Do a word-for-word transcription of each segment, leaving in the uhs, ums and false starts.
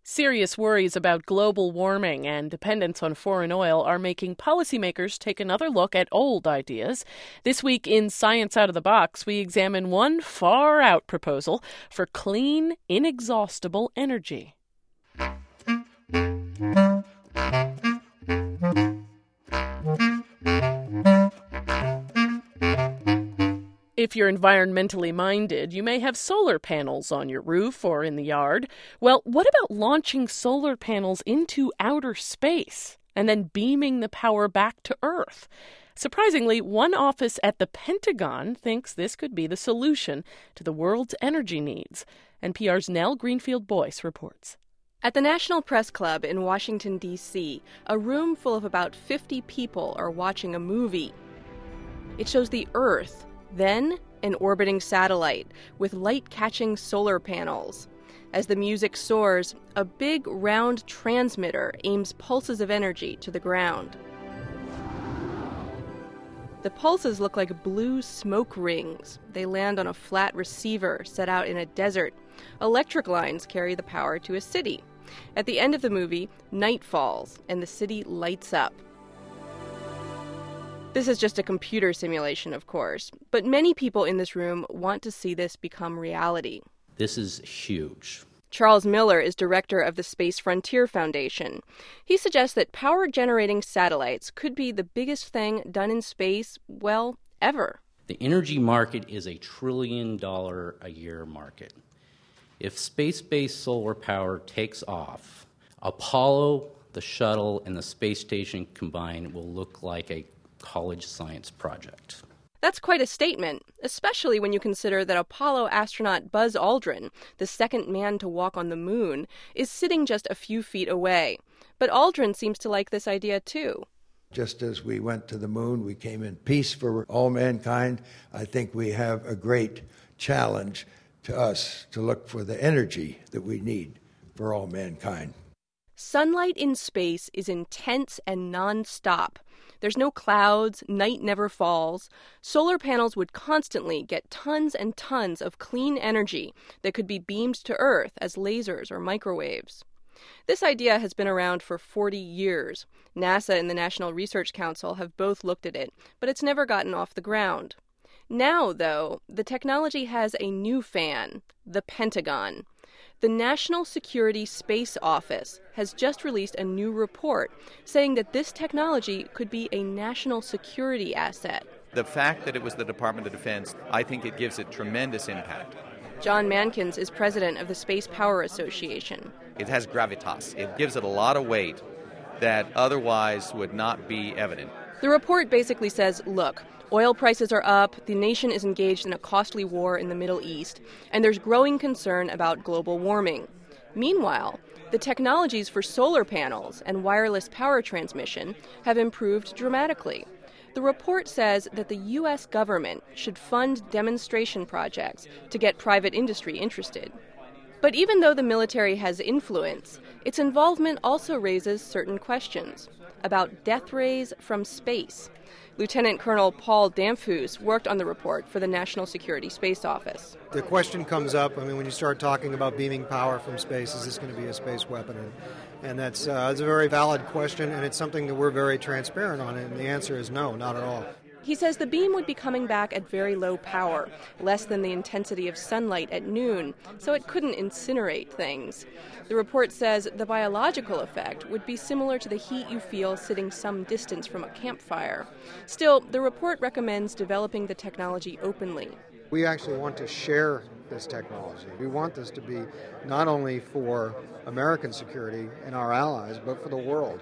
Serious worries about global warming and dependence on foreign oil are making policymakers take another look at old ideas. This week in Science Out of the Box, we examine one far-out proposal for clean, inexhaustible energy. If you're environmentally minded, you may have solar panels on your roof or in the yard. Well, what about launching solar panels into outer space and then beaming the power back to Earth? Surprisingly, one office at the Pentagon thinks this could be the solution to the world's energy needs. N P R's Nell Greenfield-Boyce reports. At the National Press Club in Washington, D C, a room full of about fifty people are watching a movie. It shows the Earth, then an orbiting satellite with light-catching solar panels. As the music soars, a big round transmitter aims pulses of energy to the ground. The pulses look like blue smoke rings. They land on a flat receiver set out in a desert. Electric lines carry the power to a city. At the end of the movie, night falls and the city lights up. This is just a computer simulation, of course, but many people in this room want to see this become reality. This is huge. Charles Miller is director of the Space Frontier Foundation. He suggests that power-generating satellites could be the biggest thing done in space, well, ever. The energy market is a trillion dollar a year market. If space-based solar power takes off, Apollo, the shuttle, and the space station combined will look like a college science project. That's quite a statement, especially when you consider that Apollo astronaut Buzz Aldrin, the second man to walk on the moon, is sitting just a few feet away. But Aldrin seems to like this idea too. Just as we went to the moon, we came in peace for all mankind. I think we have a great challenge to us to look for the energy that we need for all mankind. Sunlight in space is intense and non-stop. There's no clouds, night never falls. Solar panels would constantly get tons and tons of clean energy that could be beamed to Earth as lasers or microwaves. This idea has been around for forty years. NASA and the National Research Council have both looked at it, but it's never gotten off the ground. Now, though, the technology has a new fan, the Pentagon. The National Security Space Office has just released a new report saying that this technology could be a national security asset. The fact that it was the Department of Defense, I think it gives it tremendous impact. John Mankins is president of the Space Power Association. It has gravitas. It gives it a lot of weight that otherwise would not be evident. The report basically says, look, oil prices are up, the nation is engaged in a costly war in the Middle East, and there's growing concern about global warming. Meanwhile, the technologies for solar panels and wireless power transmission have improved dramatically. The report says that the U S government should fund demonstration projects to get private industry interested. But even though the military has influence, its involvement also raises certain questions about death rays from space. Lieutenant Colonel Paul Damphus worked on the report for the National Security Space Office. The question comes up, I mean, when you start talking about beaming power from space, is this going to be a space weapon? And, and that's, uh, that's a very valid question, and it's something that we're very transparent on, and the answer is no, not at all. He says the beam would be coming back at very low power, less than the intensity of sunlight at noon, so it couldn't incinerate things. The report says the biological effect would be similar to the heat you feel sitting some distance from a campfire. Still, the report recommends developing the technology openly. We actually want to share this technology. We want this to be not only for American security and our allies, but for the world.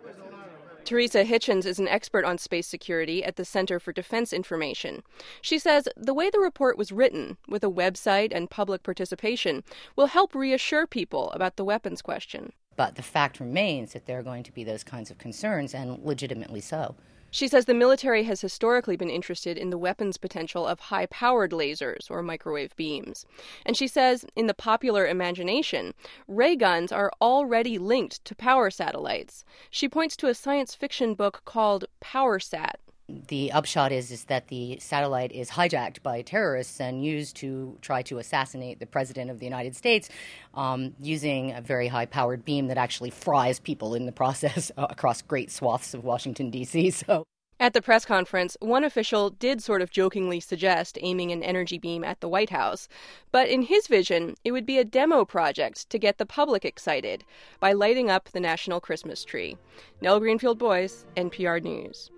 Teresa Hitchens is an expert on space security at the Center for Defense Information. She says the way the report was written, with a website and public participation, will help reassure people about the weapons question. But the fact remains that there are going to be those kinds of concerns, and legitimately so. She says the military has historically been interested in the weapons potential of high-powered lasers or microwave beams. And she says, in the popular imagination, ray guns are already linked to power satellites. She points to a science fiction book called PowerSat. The upshot is, is that the satellite is hijacked by terrorists and used to try to assassinate the President of the United States um, using a very high-powered beam that actually fries people in the process across great swaths of Washington, D C So. At the press conference, one official did sort of jokingly suggest aiming an energy beam at the White House. But in his vision, it would be a demo project to get the public excited by lighting up the national Christmas tree. Nell Greenfield Boyce, N P R News.